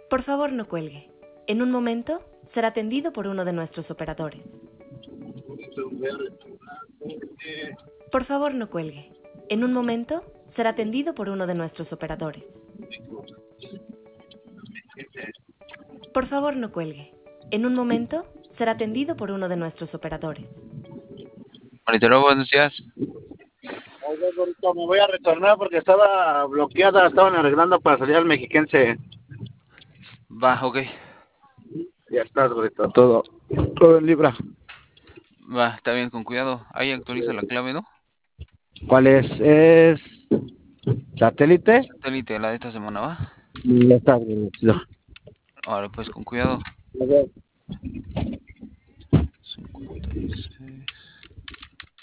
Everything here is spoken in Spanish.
Por favor, no cuelgue. En un momento será atendido por uno de nuestros operadores. Por favor, no cuelgue. En un momento será atendido por uno de nuestros operadores. Por favor, no cuelgue. En un momento será atendido por uno de nuestros operadores. Monitoreo, buenos días. Oye, gordito, me voy a retornar porque estaba bloqueada, estaban arreglando para salir al mexiquense. Va, ok. Ya estás, gordito, todo en libra. Va, está bien, con cuidado. Ahí actualiza la clave, ¿no? ¿Cuál es? ¿Es satélite? Satélite, la de esta semana, ¿va? Ya está, gordito. Ahora, pues, con cuidado.